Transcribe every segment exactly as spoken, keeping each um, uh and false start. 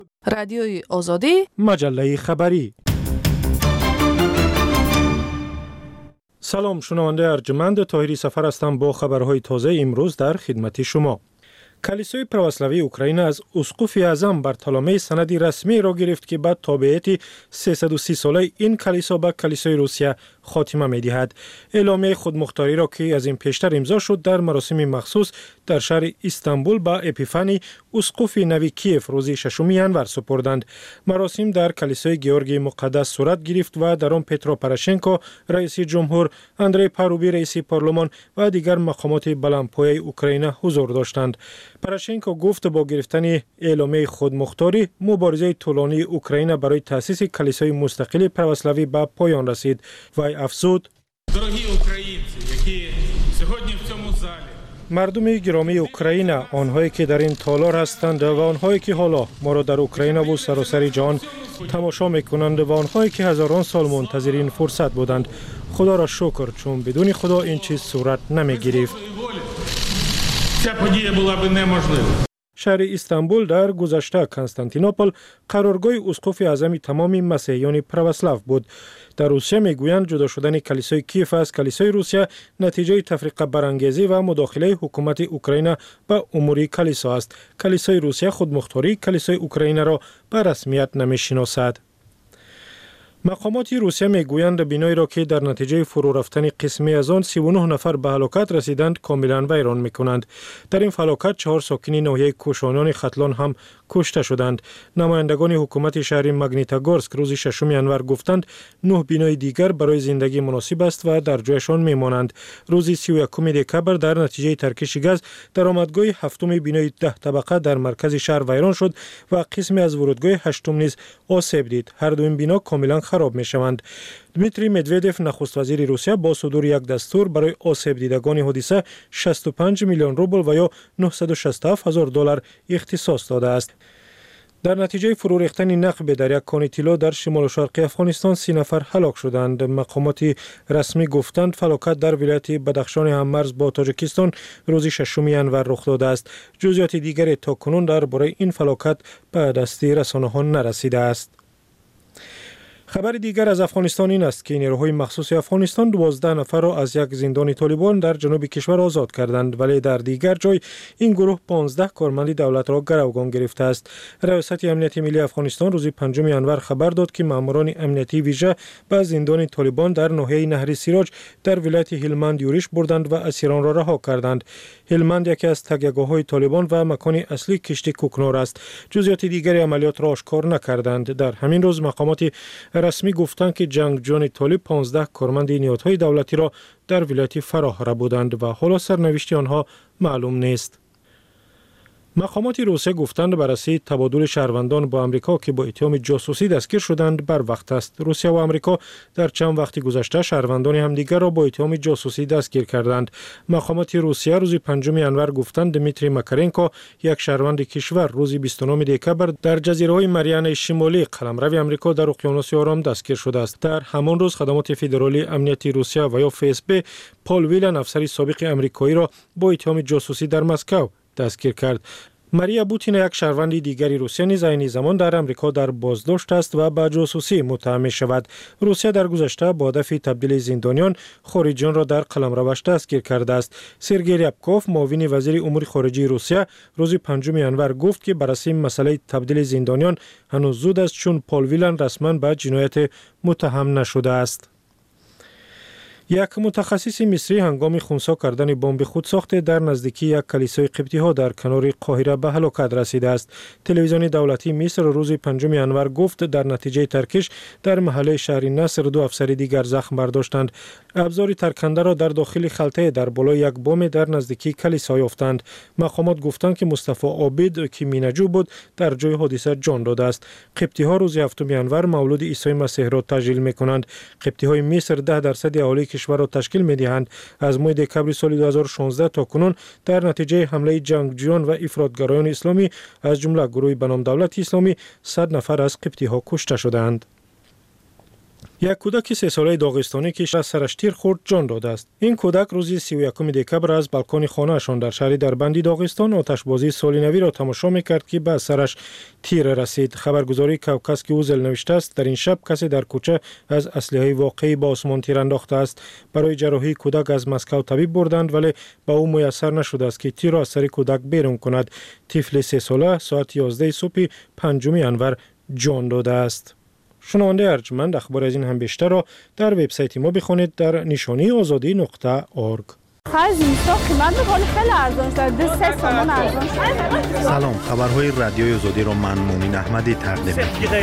رادیوی آزادی، مجله خبری. سلام، شنونده ارجمند طاهری سفر هستم با خبرهای تازه امروز در خدمت شما. کلیسای پروسلاوی اوکراین از اسقف اعظم برتولمئی سندی رسمی را گرفت که بعد تابعیت سیصد و سی ساله این کلیسا به کلیسای روسیه خاتمه می‌دهد. اعلامیه خودمختاری را که از این پیشتر امضا شد در مراسم مخصوص در شهر استانبول با اپیفانی اسقف نوی کیف روز ششم ژانویه سپردند. مراسم در کلیسای گیورگی مقدس صورت گرفت و در آن پترو پروشنکو رئیس جمهور، اندری پاروبی رئیس پارلمان و دیگر مقامات بلندپایه اوکراین حضور داشتند. پروشنکو گفت با گرفتن اعلامیه خودمختاری مبارزه طولانی اوکراین برای تأسیس کلیسای مستقل پروسلاوی به پایان رسید و افزود: مردم گرامی اوکراین، آنهایی که در این تالار هستند و آنهایی که حالا ما را در اوکراین و سراسر جهان تماشا میکنند و آنهایی که هزاران سال منتظر این فرصت بودند، خدا را شکر، چون بدون خدا این چیز صورت نمی گرفت. شهر استانبول در گذشته کنستانتینوپل قرارگاه اسقف اعظم تمام مسیحیان پروسلاو بود. در روسیه میگویند جدا شدن کلیسای کیف از کلیسای روسیه نتیجه تفرقه برانگیزی و مداخله حکومت اوکراین به امور کلیسا است. کلیسای روسیه خودمختاری کلیسای اوکراین را به رسمیت نمیشناسد. مقامات روسیه میگویند بینایی را که در نتیجه فرو رفتن قسمی از آن سی و نه نفر به هلاکت رسیدند کاملا ویران میکنند. در این فلاکت چهار ساکن ناحیه کوشانیان ختلان هم کشته شدند. نمایندگان حکومت شهر ماگنیتوگورسک روز ششم ژانویه گفتند نه بینای دیگر برای زندگی مناسب است و در جایشان میمانند. روز سی و یکم دکبر در نتیجه ترکش گاز درآمدگاه هفتم بینای ده طبقه در مرکز شهر ویران شد و قسمی از ورودگاه هشتم نیز آسیب دید. هر دو این بنا کاملا خراب می شوند. دمیتری مدودوف نخست وزیر روسیه با صدور یک دستور برای آسیب دیدگان حادثه شصت و پنج میلیون روبل و یا نهصد و شصت و هفت هزار دلار اختصاص داده است. در نتیجه فرو ریختن نقب در یک کان طلا در شمال و شرقی افغانستان سی نفر هلاک شدند. مقامات رسمی گفتند فلاکت در ولایت بدخشان هممرز با تاجیکستان روز ششم ژانویه رخ داده است. جزئیات دیگری تاکنون درباره این فلاکت به دست رسانه‌ها نرسیده است. خبر دیگر از افغانستان این است که نیروهای مخصوص افغانستان دوازده نفر را از یک زندان طالبان در جنوب کشور آزاد کردند، ولی در دیگر جای این گروه پانزده کارمند دولت را گروگان گرفته است. ریاست امنیت ملی افغانستان روز پنجم ژانویه خبر داد که ماموران امنیتی ویژه به زندان طالبان در ناحیه نهر سیراج در ولایت هلمند یورش بردند و اسیران را رها کردند. هلمند یکی از تکیهگاه‌های طالبان و مکان اصلی کشتی کوکنار است. جزئیات دیگر عملیات را آشکار نکردند. در همین روز مقامات رسمی گفتند که جنگجویان طالب پانزده کارمند نیروهای دولتی را در ولایت فراه بردند و حالا سرنوشت آنها معلوم نیست. مقامات روسیه گفتند بررسی تبادل شهروندان با آمریکا که با اتهام جاسوسی دستگیر شدند بر وقت است. روسیه و آمریکا در چند وقت گذشته شهروندان همدیگر را با اتهام جاسوسی دستگیر کردند. مقامات روسیه روز پنجم ژانویه گفتند دمیتری ماکارنکو، یک شهروند کشور، روز بیست و نه دکبر در جزیره‌های مریانه شمالی قلمرو آمریکا در اقیانوس آرام دستگیر شده است. در همان روز خدمات فدرالی امنیتی روسیه و یا اف اس بی پال ویلن، افسر سابق آمریکایی را با اتهام جاسوسی در مسکو دستگیر کرد. ماریا بوتینا، یک شهروند دیگری روسیه، نیز عین زمان در امریکا در بازداشت است و به جاسوسی متهم می شود. روسیه در گذشته با هدف تبدیل زندانیان خارجیان را در قلمروش دستگیر کرده است. سرگئی ریابکوف، معاون وزیر امور خارجه روسیه، روز پنجم ژانویه گفت که بررسی مسئله تبدیل زندانیان هنوز زود است چون پال ویلن رسما به جنایت متهم نشده است. یک متخصص مصری هنگام خنثی کردن بمب خودساخته در نزدیکی یک کلیسای قبطی ها در کنار قاهره به هلاکت رسیده است. تلویزیون دولتی مصر روز پنجم ژانویه گفت در نتیجه ترکش در محله شهر نصر دو افسر دیگر زخم برداشتند. ابزار ترکنده را در داخل خلطه در بالای یک بام در نزدیکی کلیسا یافتند. مقامات گفتند که مصطفی عابد که مینجو بود در جای حادثه جان داده است. قبطی ها روز هفتم ژانویه مولود عیسی مسیح را تجلیل می‌کنند. قبطی های مصر ده درصد اهالی کشور را تشکیل می‌دهند. از ماه دکبر سال دو هزار و شانزده تا کنون در نتیجه حمله جنگجویان و افراطگرایان اسلامی از جمله گروه به نام دولت اسلامی صد نفر از قبطی ها کشته شدند. یک کودک سه ساله داغستانی که سرش تیر خورد جان داده است. این کودک روز سی و یکم دکبر از بالکن خانه‌شان در شهر دربندی داغستان آتشبازی سالی نوی را تماشا می‌کرد که به سرش تیر رسید. خبرگزاری کوکس که اوزل نوشته است در این شب کسی در کوچه از اسلحه واقعی با آسمان تیر انداخته است. برای جراحی کودک از مسکو طبیب بردند ولی به او میسر نشده است که تیر را از سر کودک بیرون کند. طفل سه ساله ساعت یازده صبح پنجم انور جان داده است. شنونده ارجمند اخبار از این هم بیشتر را در وبسایت ما بخوانید در نشانی آزادی نقطه اورگ. سلام، خبرهای رادیوی آزادی را من مومن احمدی تقدیم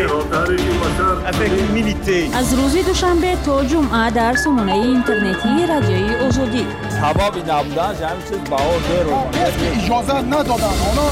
می‌کنم. از روز دوشنبه تا جمعه در سامانه اینترنتی رادیوی آزادی. سببی نبودن همین چیز بهار دیر اجازه ندادن.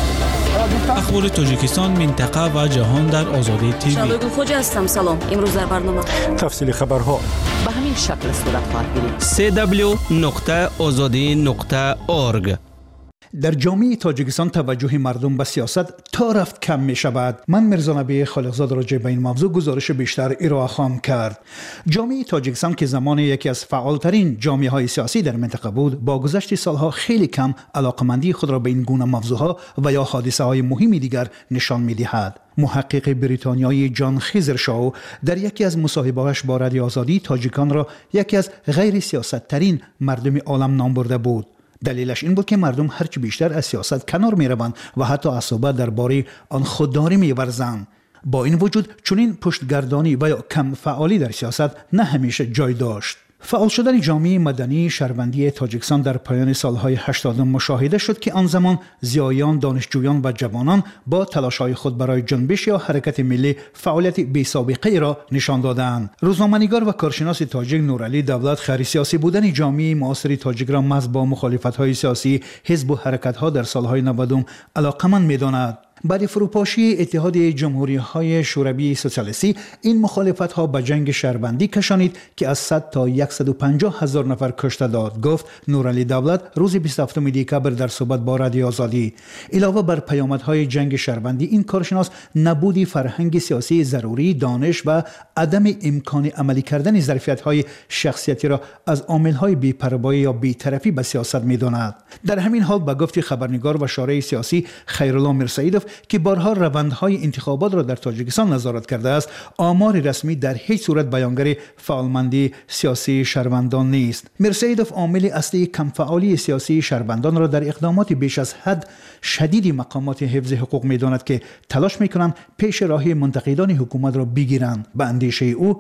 اخبار تاجیکستان، منطقه و جهان در آزادی تیوی. شبگو خوجا هستم. سلام. امروز در برنامه تفصیل خبرها به همین شکل صورت خواهد گرفت. سی دبلیو نقطه آزادی نقطه اورگ. در جامعه تاجیکستان توجه مردم به سیاست تا رفت کم می شود. من مرزا نبی خالقزاد راجع به این موضوع گزارش بیشتر ارائه خواهم کرد. جامعه تاجیکستان که زمان یکی از فعالترین جامعه های سیاسی در منطقه بود، با گذشت سالها خیلی کم علاقمندی خود را به این گونه موضوعها و یا حادثه های مهمی دیگر نشان می دهد. محقق بریتانیایی جان خیزرشاو در یکی از مصاحبه‌هایش با رادیو آزادی تاجیکان را یکی از غیر سیاست ترین مردم عالم نام برده بود. دلیلش این بود که مردم هرچی بیشتر از سیاست کنار می روند و حتی عصبه درباره آن خودداری می ورزند. با این وجود چنین پشتگردانی و یا کم فعالی در سیاست نه همیشه جای داشت. فعال شدن جامعه مدنی شهروندی تاجیکستان در پایان سالهای هشتاد مشاهده شد که آن زمان ضیایان، دانشجویان و جوانان با تلاش‌های خود برای جنبش یا حرکت ملی فعالیت بی‌سابقه را نشان دادند. روزنامه‌نگار و کارشناس تاجیک نورعلی دولت خیر سیاسی بودن جامعه معاصر تاجیک را محض با مخالفت‌های سیاسی، حزب و حرکت‌ها در سالهای نود علاقمند می‌داند. بعد فروپاشی اتحاد جمهوری‌های شوروی سوسیالیستی این مخالفت‌ها به جنگ شهروندی کشانید که از صد تا صد و پنجاه هزار نفر کشته داد، گفت نورعلی دولت روز بیست و هفتم دکبر در صحبت با رادیو آزادی. علاوه بر پیامدهای جنگ شهروندی، این کارشناس نبودی فرهنگ سیاسی ضروری، دانش و عدم امکان عملی کردن ظرفیت‌های شخصیتی را از عامل‌های بی‌پروایی یا بی‌طرفی به سیاست می‌داند. در همین حال به گفت خبرنگار و شارع سیاسی خیرالله میرسیدوف که بارها روندهای انتخابات را در تاجیکستان نظارت کرده است، آمار رسمی در هیچ صورت بیانگر فعالمندی سیاسی شهروندان نیست. میرسیدوف عامل اصلی کم فعالی سیاسی شهروندان را در اقدامات بیش از حد شدید مقامات حفظ حقوق می‌داند که تلاش می‌کنند پیش راهی منتقدان حکومت را بگیرند. به اندیشه او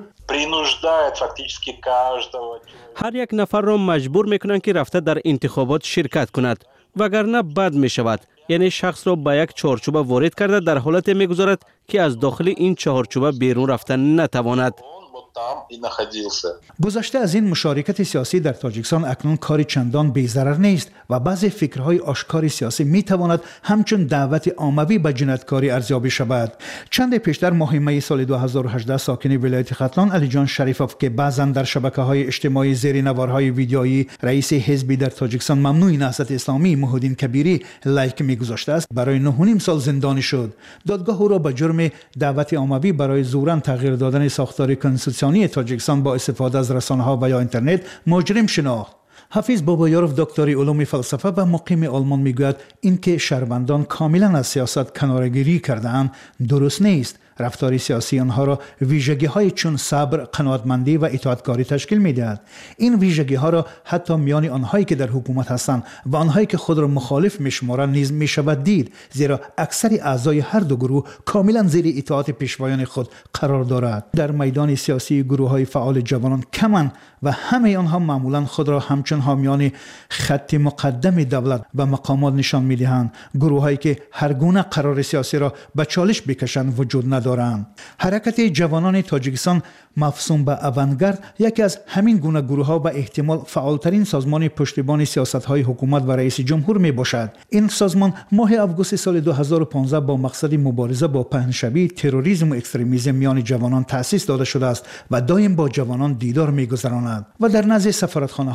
هر یک نفر را مجبور می‌کنند که رفته در انتخابات شرکت کند، وگرنه بد می‌شود. یعنی شخص را به یک چارچوبه وارد کرده در حالت می‌گذارد که از داخل این چارچوبه بیرون رفتن نتواند. گذشته از این مشارکت سیاسی در تاجیکستان اکنون کاری چندان بی‌ضرر نیست و بعضی فکرهای آشکار سیاسی می‌تواند همچون دعوت عاموی به جنایتکاری ارزیابی شود. چند پیشتر ماه می سال دو هزار و هجده ساکن ولایت ختلان علی جان شریفوف که بعضاً در شبکه‌های اجتماعی زیر نوارهای ویدیویی رئیس حزبی در تاجیکستان ممنوع نهضت اسلامی محمدین کبیری لایک می‌گذاشته است، برای نه و نیم سال زندانی شد. دادگاه او را به جرم دعوت عاموی برای زوراً تغییر دادن ساختار کنستیتوسیونی تاجیکستان با استفاده از رسانه‌ها و یا اینترنت مجرم شناخت. حفیظ بابایاروف دکتری علوم فلسفه و مقیم آلمان میگوید اینکه شهروندان کاملا از سیاست کناره‌گیری کرده‌اند درست نیست. رفتار سیاسی آنها را ویژگی‌های چون صبر، قناعتمندی و اطاعتکاری تشکیل می‌دهد. این ویژگی‌ها را حتی میان آنهایی که در حکومت هستند و آنهایی که خود را مخالف می‌شمارند نیز می‌شود دید، زیرا اکثر اعضای هر دو گروه کاملا زیر اطاعت پیشوایان خود قرار دارد. در میدان سیاسی گروه‌های فعال جوانان کمند و همه آنها معمولا خود را همچون حامیان خط مقدم دولت و مقامات نشان می‌دهند. گروه‌هایی که هر گونه قرار سیاسی را به چالش بکشند وجود ندارند. حرکت جوانان تاجیکستان مفهوم به اوانگارد یکی از همین گونه گروه‌ها و احتمال فعالترین سازمان پشتیبان سیاست‌های حکومت و رئیس جمهور میباشد. این سازمان ماه آگوست سال دو هزار و پانزده با مقصد مبارزه با پهنشوی، تروریسم و اکستریمیسم میان جوانان تأسیس داده شده است و دائم با جوانان دیدار میگذراند و در نزد سفارتخانه‌های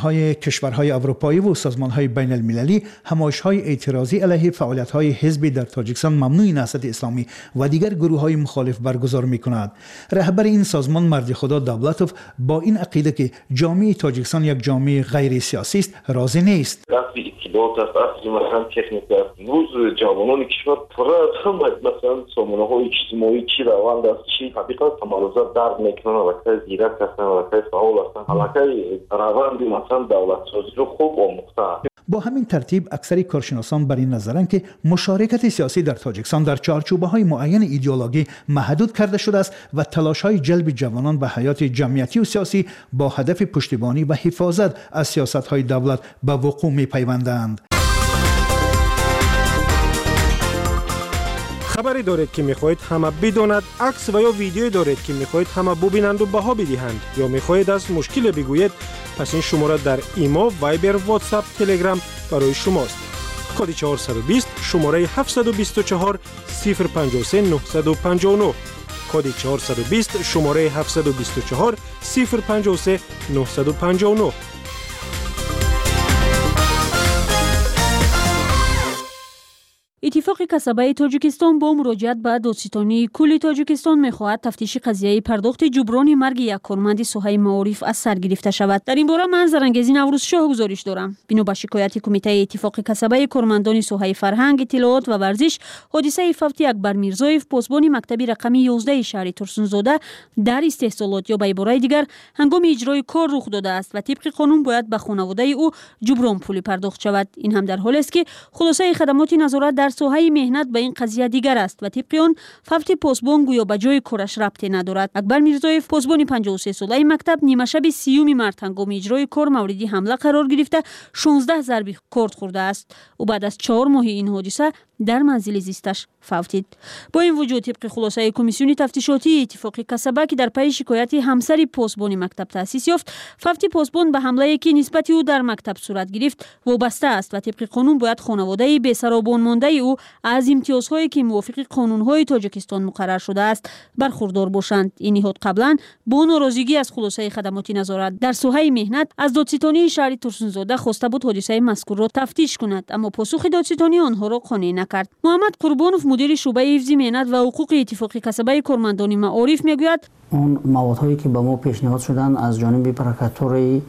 کشورهای اروپایی و سازمانهای بین المللی همایش‌های اعتراضی علیه فعالیت‌های حزب در تاجیکستان ممنوع نهضت اسلامی و دیگر گروه‌های مخالف برگزار می‌کند. رهبر این سازمان مرد خدا دولتوف با این عقیده که جامعه تاجیکستان یک جامعه غیر سیاسی است راضی نیست. اطلاعات است، اصلی مثلا تکنیک است. روز جوانان کشور پر از مثلا سامانه‌های اجتماعی چی روند است، چی حقیقت تمرکز درد میکنن، البته زیرک هستن، البته فعال هستن، البته روند مثلا دولت سازی رو خوب آموخته. با همین ترتیب اکثر کارشناسان بر این نظرند که مشارکت سیاسی در تاجیکستان در چارچوبه‌های معین ایدئولوژی محدود کرده شده است و تلاش‌های جلب جوانان به حیات جمعیتی و سیاسی با هدف پشتیبانی و حفاظت از سیاست‌های دولت به وقوع می‌پیوندند. خبری دارید که میخواهید همه بداند، عکس و یا ویدیویی دارید که میخواهید همه ببینند و بها بدهند، یا میخواهید از مشکل بگویید، پس این شماره در ایما، وایبر، واتساپ، تلگرام برای شماست. کد چهارصد و بیست شماره هفتصد و بیست و چهار صفر پنجاه و سه نهصد و پنجاه و نه. کد چهارصد و بیست شماره هفتصد و بیست و چهار صفر پنجاه و سه نهصد و پنجاه و نه. اتفاق کسبه تاجیکستان با مراجعت به دادستانی کل تاجیکستان می‌خواهد تفتیش قضیه پرداخت جبران مرگ یک کارمند ساحه معارف از سر گرفته شود. در این باره من زرنگزی نوروز شاه گزارش دارم. بنا به شکایت کمیته اتفاق کسبه کارمندان ساحه فرهنگ، اطلاعات و ورزش، حادثه فوت اکبر میرزایف پاسبان مکتب رقم یازده شهر ترسونزاده در استحصالات یا به عبارت دیگر هنگام اجرای کار رخ داده است و طبق قانون باید به خانواده او جبران پولی پرداخت شود. این هم در حالی است که خلاصه خدمات نظارت در ساحه مهنت به این قضیه دیگر است و طبق آن فوت پاسبان گویا به جای کارش ربطی ندارد. اکبر میرزایف پاسبان پنجاه و سه ساله مکتب نیمه شب سیوم مارس هنگام اجرای کار موردی حمله قرار گرفته شانزده ضرب کارد خورده است. او بعد از چهار ماه این حادثه در منزل زیستش فوتید. با این وجود طبق خلاصه کمیسیون تفتیشاتی اتفاق کسبه که در پی شکایت همسر پاسبان مکتب تأسیس یافت، فوت پاسبان به حمله که نسبت او در مکتب صورت گرفت وابسته است و طبق قانون باید خانواده بی‌سرابان مانده او از امتیازهایی که موافق قانون‌های تاجیکستان مقرر شده است برخوردار باشند. این نهاد قبلا با ناراضگی از خلاصه خدمات نظارت در ساحه مهنت از دادستانی شهر ترسونزاده خواسته بود حادثه مذکور را تفتیش کند، اما پاسخ دادستانی آنها را قانع نکرد. محمد قربانوف مدیر شعبه حفظ مهنت و حقوق اتفاق کسبه کارمندان معارف میگوید اون موادهایی که به ما پیشنهاد شدن از جانب پرکاتور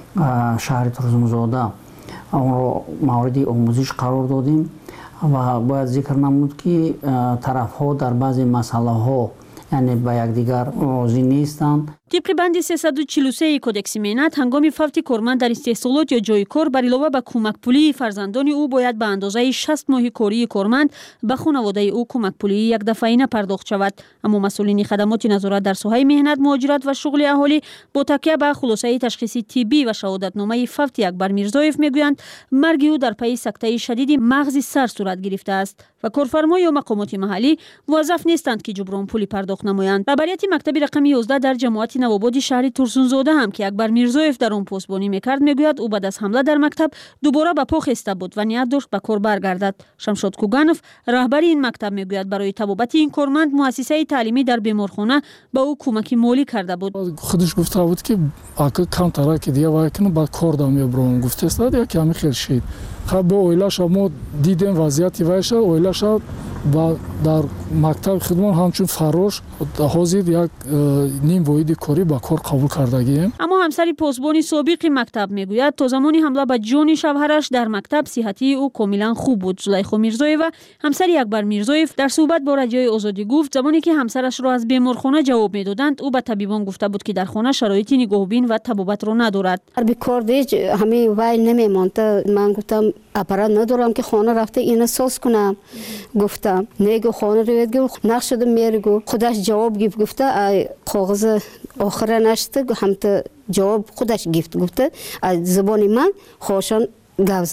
شهر ترسونزاده اون را موردی آموزش قرار دادیم و باید ذکر نمود که طرف ها در بعضی مسئله ها یعنی به یکدیگر راضی نیستند. طبق بند سیصد و چهل و سه کدکس مهنت هنگام فوت کارمند در استحصالات یا جای کار بر علاوه به کمک پولی فرزندان او باید به اندازه شصت ماه کاری کارمند به خانواده او کمک پولی یک دفعه‌ای پرداخت شود. اما مسئولین خدمات نظارت در ساحه مهنت، مهاجرت و شغل اهالی با تکیه به خلاصه تشخیصی طبی و شهادتنامه فوت اکبر میرزایف میگویند مرگ او در پی سکته شدید مغز سر صورت گرفته است و کارفرما یا مقامات محلی موظف نیستند که جبران پولی پرداخت نمایند. خبریت مکتب رقم یازده در جماعت نواباد شهر ترسونزاده هم که اکبر میرزایف در آن پاسبانی میکرد میگوید او بعد از حمله در مکتب دوباره به پا خسته بود و نیت داشت به کار برگردد. شمشاد کوگانوف رهبر این مکتب میگوید برای طبابت این کارمند مؤسسه تعلیمی در بیمارخانه به او کمک مالی کرده بود. خودش گفته بود که اگه کم ترک دیگه وای کنه با کار دام میبرم گفته است یا کمی خیلی شید. خب به اویلاش ما دیدیم وضعیتی وایشه اویلاش با در مکتب خدمت همچون فروش حاضر یک نیم واحد کاری با کار قبول کردگیم. اما همسر پاسبانی سابق مکتب میگوید تا زمانی حمله به جان شوهرش در مکتب صحتی او کاملا خوب بود. زلیخا میرزایف و همسر اکبر میرزایف در صحبت با رادیوی آزادی گفت زمانی که همسرش را از بیمارخانه جواب میدادند او به طبیبان گفته بود که در خانه شرایط نگاهبین و طبابت را ندارد. به کار دیج همه وای نمیماند. من گفتم اپرات ندارم که خانه رفته اینو ساز کنم. گفتم نگو خانه رو بگو نقش شده میرگو خودش جواب گفت گفته کاغذ آخر نشته هم جواب خودش گفت گفته از زبان من خوشان گفت زدن.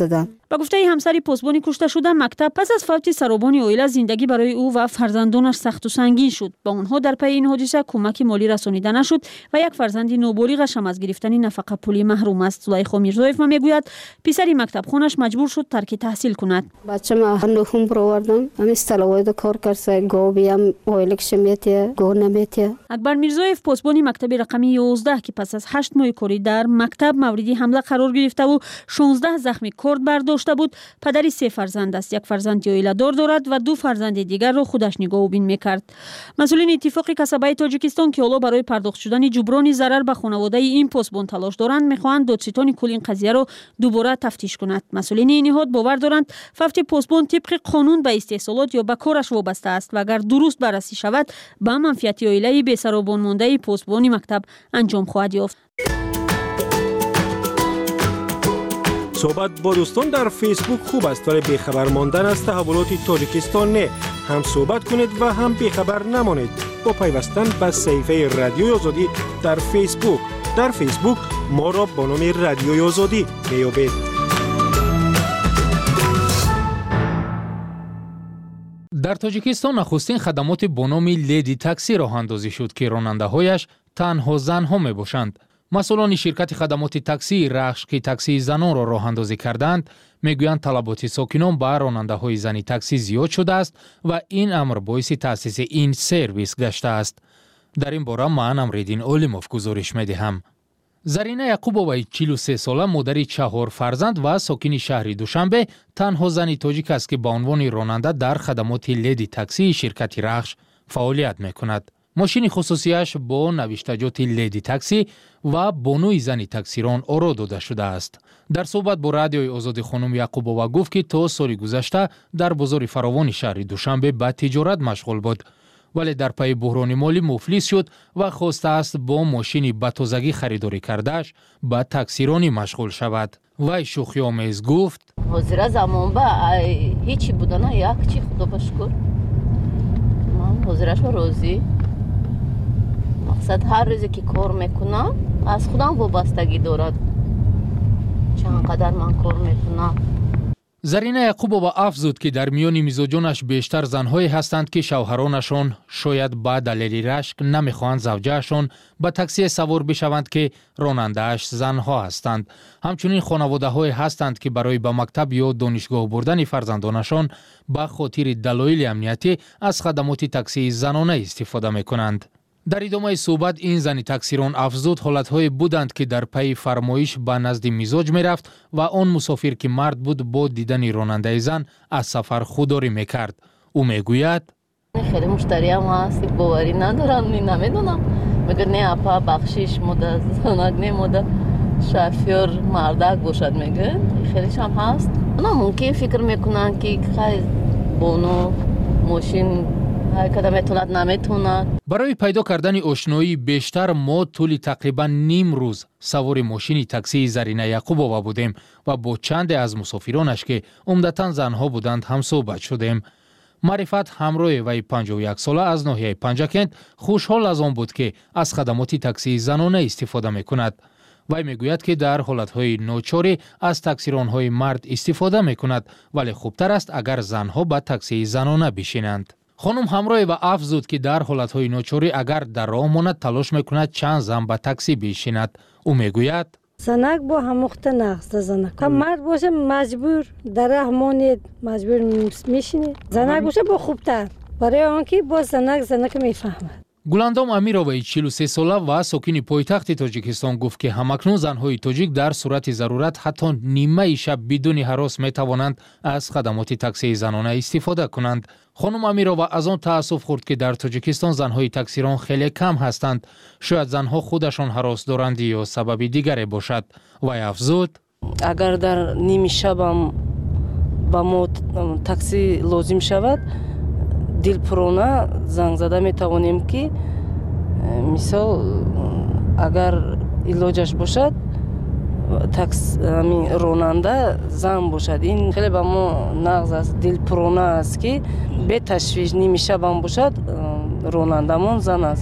با گفته همسر پاسبانی کشته شده مکتب پس از فوت سربان اویلا زندگی برای او و فرزندانش سخت و سنگین شد. با آنها در پی این حادثه کمک مالی رسانیده نشد و یک فرزند نوبالغش هم از گرفتن نفقه پولی محروم است. زلیخا میرزایف میگوید پسری مکتب خونش مجبور شد ترک تحصیل کند. بچه ما نخون بروردم هم استلوید کار کرده گوبی هم اویلکش میتیه گو نمیتیه. اکبر میرزایف پاسبانی مکتب رقمی یازده که پس از هشت ماه کاری در مکتب موردی حمله قرار گرفته و شانزده زخمی کرد برداشته بود، پدری سه فرزند است. یک فرزند اویلا دار دارد و دو فرزند دیگر را خودش نگاهبین میکرد. مسئولین اتفاق کسبه تاجیکستان که حالا برای پرداخت شدن جبران ضرر به خانواده این پاسبان تلاش دارند میخواهند دادستان کل این قضیه را دوباره تفتیش کند. مسئولین این نهاد باور دارند فوت پاسبان طبق قانون به استحصالات یا به کارش وابسته است و اگر درست بررسی شود به منفعت عائله بی سر و بن مانده پاسبان مکتب انجام خواهد یافت. صحبت با دوستان در فیسبوک خوب است ولی بیخبر ماندن از تحولات تاجیکستان نه. هم صحبت کنید و هم بیخبر نمانید با پیوستن به صفحه رادیوی آزادی در فیسبوک. در فیسبوک ما را با نام رادیوی آزادی میابید. در تاجیکستان نخستین خدمات با نام لیدی تاکسی راه اندازی شد که راننده‌هایش تنها زنها می باشند. مسئولان شرکت خدمات تاکسی رخش که تاکسی زنان را راه اندازی کردند میگویند طلبات ساکنان به راننده‌های زنی تاکسی زیاد شده است و این امر باعث تأسیس این سرویس گشته است. در این باره من امریدین اولیموف گزارش میدهم. زرینه یعقوبووا چهل و سه ساله مادر چهار فرزند و ساکن شهر دوشنبه تنها زنی تاجیک است که به عنوان راننده در خدمات لیدی تاکسی شرکت رخش فعالیت میکند. ماشین خصوصیش با نوشتجات لیدی تاکسی و بانوی زنی تاکسیران آرا داده شده است. در صحبت با رادیوی آزادی خانم یعقوبووا گفت که تا سال گذشته در بازار فراوان شهر دوشنبه به تجارت مشغول بود ولی در پی بحران مالی مفلس شد و خواسته است با ماشین به تازگی خریداری کردهش به تاکسیرانی مشغول شود. وی شوخی آمیز گفت حاضر زمان با هیچی بوده نه یک چی خدا بشکر من حاضرش و راضی مقصد هر روزی که کار میکنم از خودم وابستگی دارد چقدر من کار میکنم. زرینه یعقوبووا افزود که در میان مزاجانش بیشتر زنهایی هستند که شوهرانشان شاید به دلیل رشک نمیخواهند زوجهشان به تاکسی سوار بشوند که راننده‌اش زنها هستند. همچنین خانواده های هستند که برای به مکتب یا دانشگاه بردن فرزندانشان به خاطر دلایل امنیتی از خدمات تاکسی زنانه استفاده میکنند. در ادامه صحبت این زنی تاکسیران افزود حالت‌های بودند که در پی فرمایش به نزد مزاج می‌رفت و آن مسافر که مرد بود با دیدن راننده زن از سفر خودداری می‌کرد. او میگوید خیلی مشتری هم هست باوری ندارم نمیدونم مگر نه اپا بخشش مده زنگ نموده شافیر مردک باشد میگه خیلیش هم هست. اونا ممکن فکر میکنن که خیلی بونو ماشین برای پیدا کردن آشنایی بیشتر ما طول تقریبا نیم روز سوار ماشین تاکسی زرینه یعقوبووا بودیم و با چند از مسافرانش که عمدتاً زنها بودند هم صحبت شدیم. معرفت همراه وی پنجاه و یک ساله از ناحیه پنجکند خوشحال از آن بود که از خدمات تاکسی زنانه استفاده میکند. وی میگوید که در حالتهای ناچاری از تاکسیرانهای مرد استفاده میکند ولی خوبتر است اگر زنها به تاکسی زنانه بشینند. خانم همراه و افزود که در حالتهای ناچاری اگر در راه ماند تلاش میکند چند زن به تاکسی بشیند. او میگوید زنک با هم مخت نقص زنک که مرد باشه مجبور در راه مانید مجبور میشینه زنک باشه با خوبتر برای آنکه با زنک زنک میفهمد. گلاندام امیروی چهل و سه ساله و ساکن پایتخت تاجیکستان گفت که همکنون زنهای تاجیک در صورت ضرورت حتی نیمه شب بدون هراس می توانند از خدمات تاکسی زنانه استفاده کنند. خانم امیروی از آن تأسف خورد که در تاجیکستان زنهای تاکسیران خیلی کم هستند. شاید زنها خودشان هراس دارند یا سبب دیگری باشد. و افزود اگر در نیمه شبم با ما تاکسی لازم شود دلپرانه زنگ زده می توانیم که مثال اگر علاجش باشد تاکس راننده زن باشد. این خیلی با ما نغز است دلپرانه است که به تشویش نیمه شب هم باشد رانندمون زن است.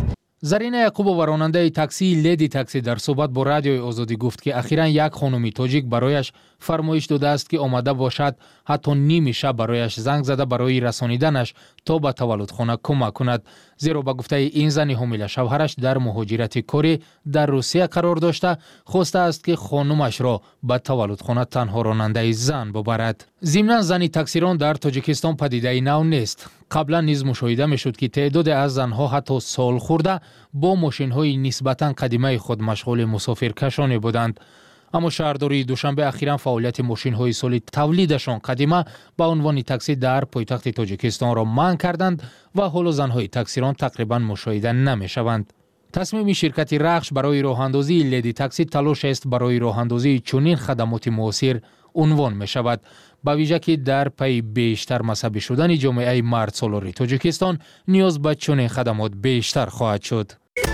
زرینه یعقوب راننده تاکسی لیدی تاکسی در صحبت با رادیوی آزادی گفت که اخیراً یک خانم تاجیک برایش فرمایش داده است که آمده باشد حتی نیم شب برایش زنگ زده برای رسانیدنش تا به تولدخانه کمک کند. زیرا به گفته این زن حامله شوهرش در مهاجرت کاری در روسیه قرار داشته، خواسته است که خانمش را به تولدخانه تنها راننده زن ببرد. ضمناً زنی تاکسیران در تاجیکستان پدیده نو نیست. قبلا نیز مشاهده میشد که تعداد از زنها حتی سال خورده با ماشین‌های نسبتاً قدیمی خود مشغول مسافرکشانی بودند. اما شهرداری دوشنبه اخیراً فعالیت ماشین‌های سال تولیدشان قدیمی به عنوان تاکسی در پایتخت تاجیکستان را منع کردند و حالا زنهای تاکسیران تقریباً مشاهده نمی‌شوند. تصمیم شرکت رخش برای راه‌اندازی لیدی تاکسی تلاش است برای راه‌اندازی چنین خدمات موثر عنوان می شود، با ویژه که در پی بیشتر مذهبی شدن جامعه مرد سالار تاجیکستان نیاز به چنین خدمات بیشتر خواهد شد.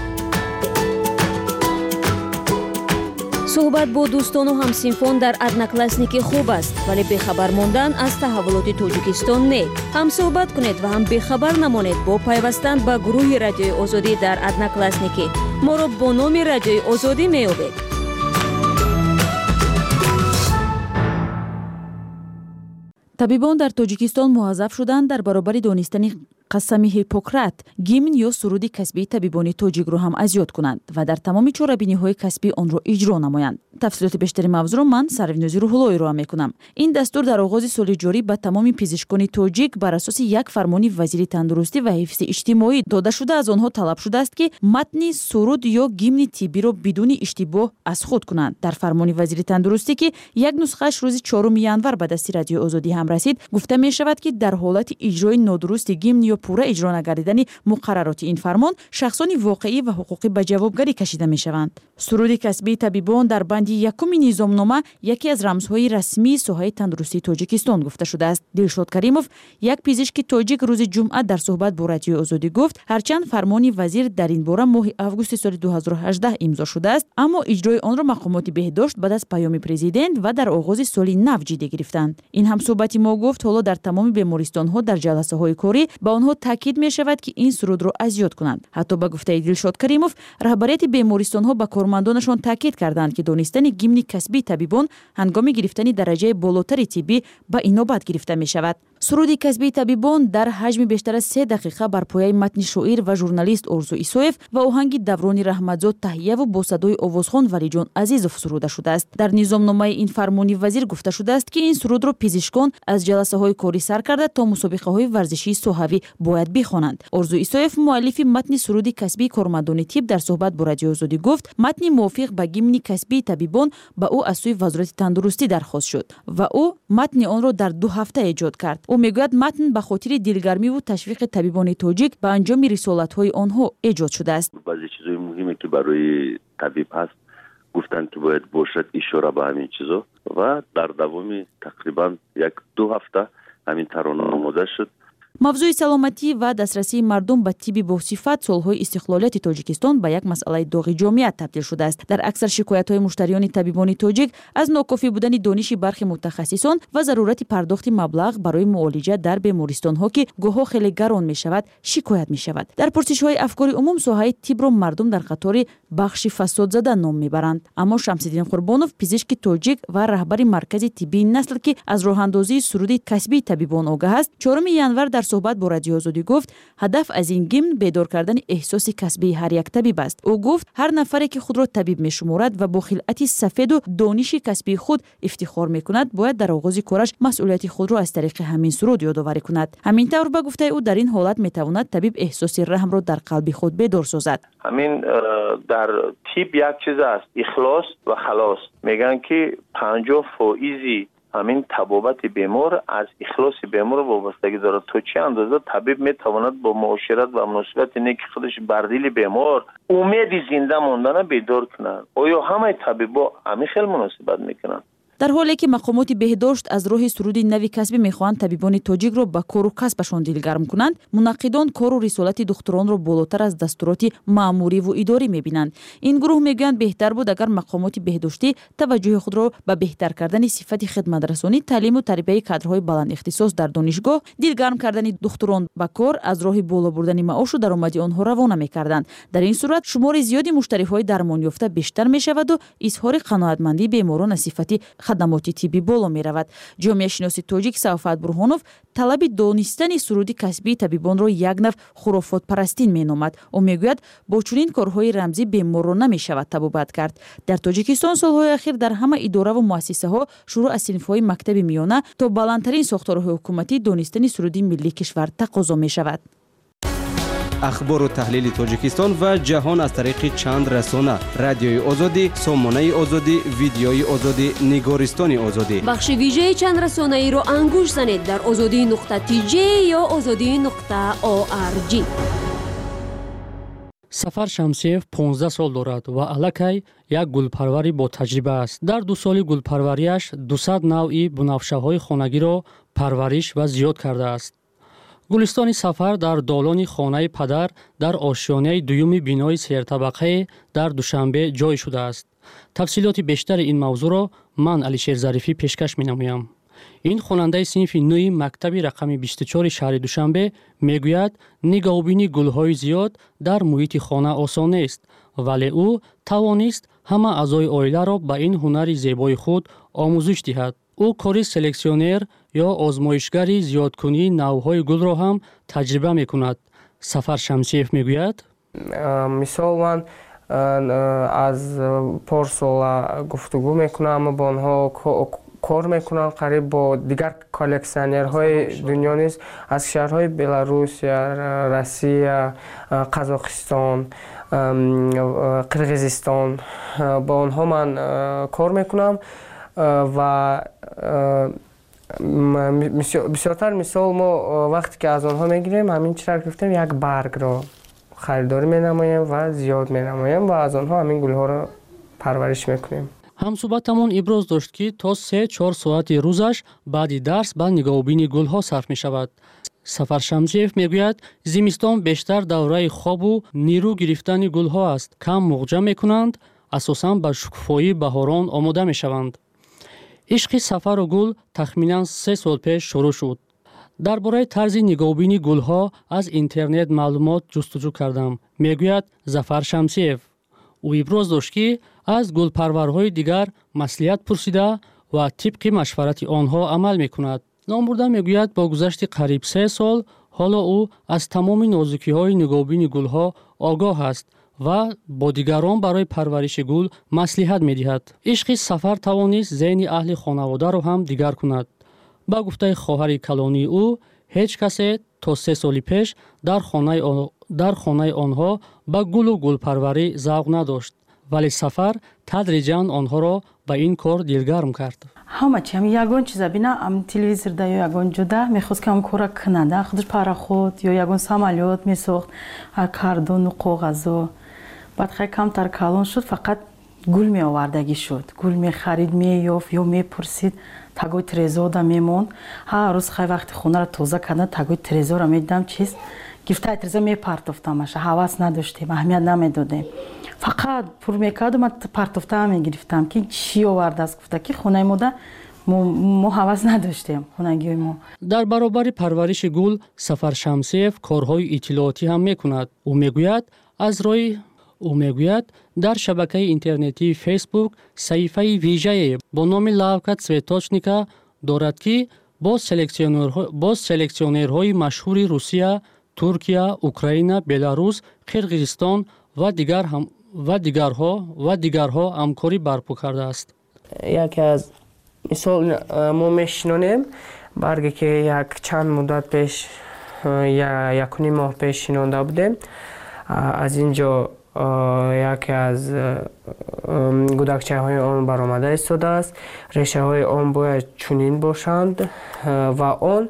صحبت با دوستان و همسینفان در ادناکلاسنیکی خوب است، ولی بخبر ماندن از تحولات تاجیکستان نه. هم صحبت کنید و هم بخبر نمانید با پیوستن به گروه رادیوی آزادی در ادناکلاسنیکی. ما را با نام رادیوی آزادی می‌یابید. طبیبان در تاجیکستان موظف شدند در برابر دانستن قسم هیپوکرات گیمن یا سرود کسبی طبیبان تاجیک را هم از یاد کنند و در تمام چاره‌بینی‌های کسبی آن را اجرا نمایند. تفصیلات بیشتری موضوع را من سروینوزی روح‌الله را می‌کنم. این دستور در آغاز سال جاری به تمام پزشکان تاجیک بر اساس یک فرمان وزیر تندرستی و حفظ اجتماعی داده شده از آنها طلب شده است که متن سرود یا گیمن طبی را بدون اشتباه از خود کنند. در فرمان وزیر تندرستی که یک نسخه‌اش روز چهارم ژانویه به دست رادیو آزادی هم رسید، گفته می شود که در حالت اجرای نادرست گیمن یا پورا اجرا نگردیدن مقررات این فرمان، شخصان واقعی و حقوقی به جوابگری کشیده می شوند. سرود کسبی طبیبان در بند یکم نظامنامه یکی از رمزهای رسمی ساحه تندرستی تاجیکستان گفته شده است. دلشاد کریموف، یک پزشک تاجیک، روز جمعه در صحبت با رادیو آزادی گفت هرچند فرمان وزیر در این باره ماه آگوست سال دو هزار و هجده امضا شده است، اما اجرای آن را مقامات بهداشت بعد از پیام پرزیدنت و در آغاز سال نو جدی گرفتند. این هم صحبت ما گفت حالا در تمام بیمارستان‌ها در جلسه‌های کاری با آنها تاکید می شود که این سرود را از یاد کنند. حتی به گفته دلشاد کریموف، رهبریت بیمارستان‌ها به کارمندانشان تاکید کردند که دانستن گیمن کسبی طبیبان هنگام گرفتن درجه بالاتر طبی به اینابت گرفته می شود. سرود کسبی طبیبان در حجم بیشتر از سه دقیقه بر پایه متن شاعر و ژورنالیست ارزو ایسویف و آهنگ دوران رحمتزاد تهیه و با صدای آوازخوان ولی جان عزیزوف سروده شده است. در نظامنامه این فرمانی وزیر گفته شده است که این سرود را پزشکان از جلسه‌های کاری سر کرده تا مسابقه‌های ورزشی ساحوی باید بخوانند. ارزو ایسویف، مؤلف متن سرود کسبی کارمندان طب، در صحبت با رادیو آزادی گفت متن موافق به گیمن کسبی طبیبان با او از سوی وزارت تندرستی درخواست شد و او متن آن را در دو هفته ایجاد کرد. او میگوید متن به خاطر دلگرمی و تشویق طبیبان تاجیک به انجام رسالت‌های آنها ایجاد شده است. بعضی چیزای مهمی که برای طبیب هست گفتن که باید باشد اشاره به همین چیزا و در دوام تقریبا یک دو هفته همین ترانه آماده شد. موضوع سلامتی و دسترسی مردم به طب با صفت سالهای استقلالیت تاجیکستان به یک مسئله داغ جامعه تبدیل شده است. در اکثر شکایت‌های مشتریان طبیبان تاجیک از ناکافی بودن دانش برخی متخصصان و ضرورت پرداخت مبلغ برای معالجه در بیمارستان‌ها که گاهی خیلی گران می‌شود شکایت می‌شود. در پرسش‌های افکار عموم ساحه طب را مردم در قطار بخش فساد زده نام می‌برند. اما شمس‌الدین قربانوف، پزشک تاجیک و رهبر مرکز طبی نسل که از راه‌اندازی سرود کسبی طبیبان آگاه است، چهارم ژانویه در صحبت با رادیو آزادی گفت هدف از این گیمن بیدار کردن احساس کسبی هر یک طبیب است. او گفت هر نفری که خود را طبیب می‌شمارد و با خلعت سفید و دانش کسبی خود افتخار می‌کند باید در آغاز کارش مسئولیت خود را از طریق همین سرود یادآوری کند. همین طور به گفته او در این حالت می‌تواند طبیب احساس رحم را در قلب خود بیدار سازد. همین در طب یک چیز است، اخلاص و خلاص. میگن که پنجاه فائزی همین طبابت بیمار از اخلاص بیمار وابستگی دارد. تو چه اندازه طبیب میتواند با معاشرت و مناسبت نیک خودش بر دل بیمار امید زنده ماندن بیدار کنند. آیا همه طبیبا همین خیلی مناسبت میکنند؟ در حالی که مقامات بهداشت از راه سرودی نوی کسبی میخواهند طبیبان تاجیک را به کار و کسبشان دلگرم کنند، منقدان کار و رسالت دختران را بالاتر از دستورات مأموری و اداری میبینند. این گروه میگویند بهتر بود اگر مقامات بهداشتی توجه خود را به بهتر کردن صفت خدمت رسانی، تعلیم و تربیت کادرهای بلند اختصاص در دانشگاه، دلگرم کردن دختران به کار، از راه بالا بردن معاش و درآمد آنها روانه میکردند. در این صورت شمار زیادی مشتریهای درمان یافته بیشتر میشود و اظهار قناعتمندی بیماران از صفت خدمات طبی بالا میرود. جامعه شناس تاجیک صفوت برهانوف طلب دانستن سرودی کسبی طبیبان را یک نوع خرافات پرستین مینامد. او میگوید با چنین کارهای رمزی بیماران نمیشود طبابت کرد. در تاجیکستان سالهای اخیر در همه اداره و مؤسسه ها شروع از صنف‌های مکتب میانه تا بلندترین ساختارهای حکومتی دانستن سرودی ملی کشور تقاضا میشود. اخبار و تحلیل تاجیکستان و جهان از طریق چند رسانه: رادیوی آزادی، سامانه آزادی، ویدیوی آزادی، نگارستان آزادی. بخش ویژه چند رسانه ای را انگوش زنید در آزادی نقطه تی جی یا آزادی نقطه او آر جی. سفر شمسیف پانزده سال دارد و الکی یک گلپروری با تجربه است. در دو سال گلپروریش دویست نوعی بنفشه‌های خانگی را پرورش و زیاد کرده است. گلستان سفر در دالان خانه پدر در آشیانه دوم بینای سه طبقه در دوشنبه جای شده است. تفصیلات بیشتر این موضوع را من علیشیر ظریفی پیشکش می‌نمایم. این خواننده صنف نوی مکتب رقم بیست و چهار شهر دوشنبه میگوید نگاهبینی گل‌های زیاد در محیط خانه آسان است، ولی او توانست همه اعضای عائله را به این هنر زیبای خود آموزش دهد. او کاری سلکسیونر یا آزمایشگری زیادکنی نوعهای گل را هم تجربه میکند. سفر شمسیف میگوید مثال من از پارسال گفتگو میکنم با آنها کار میکنم، قریب با دیگر کالکسیونرهای دنیا نیست، از شهرهای بلاروس، روسیه، قزاقستان، قرغیزستان، با آنها من کار میکنم و بسیارتر مثال ما وقتی که از آنها میگیریم همین چرا گفتیم یک برگ را خریداری مینماییم و زیاد مینماییم و از آنها همین گلها را پرورش میکنیم. همصحبتمون ابراز داشت که تا سه چهار ساعت روزش بعد درس به نگاهبینی گلها صرف می شود. سفر شمسیف میگوید زمستان بیشتر دوره خواب و نیرو گرفتن گلها است. کم مغجه میکنند، اساساً به شکوفایی بهاران آماده می شوند. عشق سفر و گل تخمیناً سه سال پیش شروع شد. درباره طرز نگاهبینی گلها از اینترنت معلومات جستجو کردم، میگوید ظفر شمسیف. او ابراز داشت که از گلپرورهای دیگر مصلحت پرسیده و طبق مشورت آنها عمل میکند. نامبرده میگوید با گذشت قریب سه سال حالا او از تمام نازکی‌های نگاهبینی گلها آگاه است و با دیگران برای پرورش گل مصلحت می‌دهد. عشق سفر توانست ذهن اهل خانواده را هم دیگر کند. با گفته خواهر کلانی او، هیچ کسی تا سه سال پیش در خانه آن... در خانه آنها با گل و گلپروری ذوق نداشت، ولی سفر تدریجاً آنها را به این کار دلگرم کرد. همه چی هم یگان چیزا بینا ام تلویزیون دا یا یگان جدا میخواست که ام کورا کننده خودش پاراخود یا یگان سامالیوت میساخت، کاردون و کاغذ و بعد خیلی کمتر کلان شد، فقط گل می آوردگی شد، گل می خرید می یافت یا می پرسید. تگوی ترزودا میمون ها روز خیلی وقتی خونه را توزه کردن تگوی ترزو را میدم چیست گفته ترزو میپرتفتمش، حواس نداشتیم، اهمیت نمیدادیم، فقط پر میکرد و من پرتفته میگرفتم که چی آورده است. گفته که خونه موده ما حواس نداشتیم خونگی ما. در برابر پرورش گل سفر شمسیف کارهای اطلاعاتی هم میکند. او میگوید از روی او میگوید در شبکه اینترنتی فیسبوک صفحه ویژه‌ای با نام لاوکا цветочника دارد که با سلکسیونرها با سلکسیونرهای مشهور روسیه، ترکیه، اوکراین، بلاروس، قرغیزستان و دیگر هم و دیگرها و دیگرها همکاری برپا کرده است. یکی از مثال ما میشنونیم برگی که یک چند مدت پیش یا یک و نیم ماه پیش شنونده بودیم، از اینجا یکی از گودکچه های آن برآمده ایستاده است. ریشه های آن باید چنین باشند و آن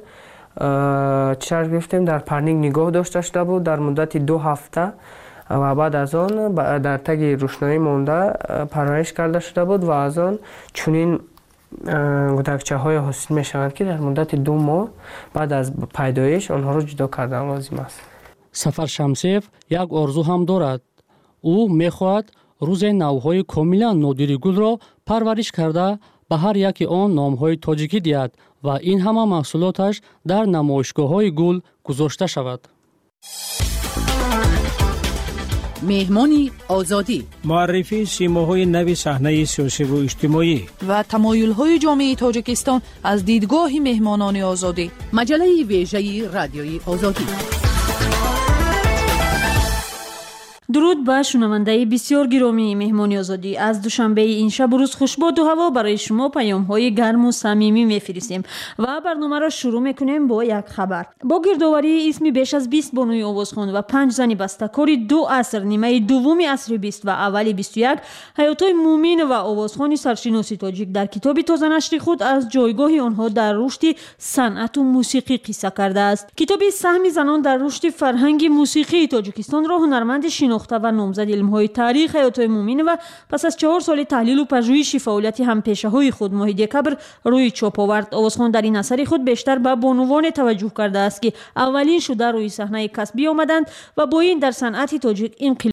چرا گفتیم در پرنینگ نگاه داشته شده بود در مدت دو هفته و بعد از آن در تگ روشنایی مانده پرورش کرده شده بود و از آن چنین گودکچه‌های حاصل می‌شوند که در مدت دو ماه بعد از پیدایش آنها را جدا کردن لازم است. سفر شمسیف یک آرزو هم دارد. او می‌خواهد روز نوهای کاملا نادری گل را پرورش کرده به هر یکی آن نام‌های تاجیکی دهد و این همه محصولاتش در نمایشگاه‌های گل گذاشته شود. مهمانی آزادی، معرفی سیماهای نو صحنه سیاسی و اجتماعی و تمایل‌های جامعه تاجیکستان از دیدگاه مهمانان آزادی. مجله ویژه رادیوی آزادی. درود به شنونده بسیار گرامی مهمانی آزادی. از دوشنبه این شب و روز خوشباد و هوا برای شما پیام های گرم و صمیمی میفرستیم و برنامه را شروع میکنیم با یک خبر. با گردآوری اسم بیش از بیست بانوی آوازخوان و پنج زن بسته‌کار دو عصر، نیمه دوم عصر بیست و اول بیست و یک، حیات‌های مومین و آوازخوان سرشناس تاجیک در کتاب تازه نشر خود از جایگاه آنها در رشد صنعت و موسیقی قصه کرده است. کتاب سهم زنان در رشد فرهنگ موسیقی تاجیکستان را هنرمند شناخته و نامزد علم‌های تاریخ حیات‌های مومین و پس از چهار سال تحلیل و پژوهش فعالیت همپیشه‌های خود ماه دکبر روی چاپ آورد. آوازخوان در این اثر خود بیشتر به بانوان توجه کرده است که اولین شده روی صحنه کسبی آمدند و با این در صنعت تاجیک انقلاب